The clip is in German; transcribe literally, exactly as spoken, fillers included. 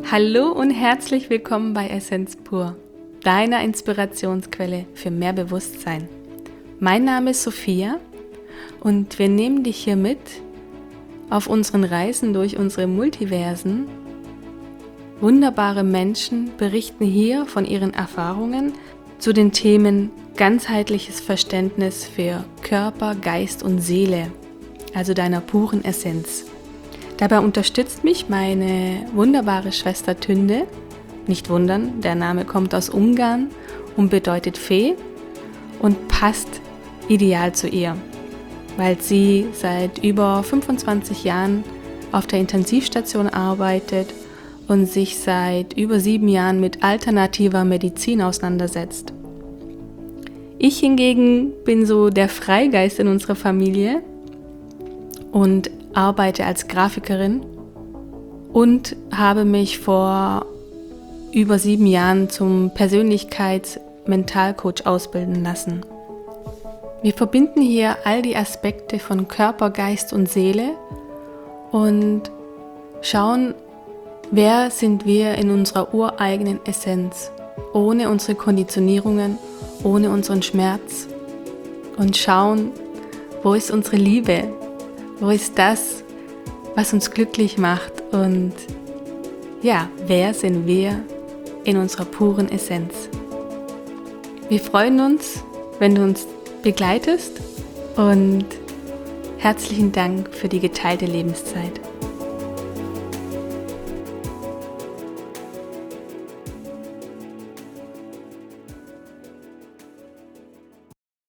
Hallo und herzlich willkommen bei Essenz pur, deiner Inspirationsquelle für mehr Bewusstsein. Mein Name ist Sophia und wir nehmen dich hier mit auf unseren Reisen durch unsere Multiversen. Wunderbare Menschen berichten hier von ihren Erfahrungen zu den Themen ganzheitliches Verständnis für Körper, Geist und Seele, also deiner puren Essenz. Dabei unterstützt mich meine wunderbare Schwester Tünde. Nicht wundern, der Name kommt aus Ungarn und bedeutet Fee und passt ideal zu ihr, weil sie seit über fünfundzwanzig Jahren auf der Intensivstation arbeitet und sich seit über sieben Jahren mit alternativer Medizin auseinandersetzt. Ich hingegen bin so der Freigeist in unserer Familie und arbeite als Grafikerin und habe mich vor über sieben Jahren zum Persönlichkeits-Mentalcoach ausbilden lassen. Wir verbinden hier all die Aspekte von Körper, Geist und Seele und schauen, wer sind wir in unserer ureigenen Essenz, ohne unsere Konditionierungen, ohne unseren Schmerz und schauen, wo ist unsere Liebe. Wo ist das, was uns glücklich macht und ja, wer sind wir in unserer puren Essenz? Wir freuen uns, wenn du uns begleitest und herzlichen Dank für die geteilte Lebenszeit.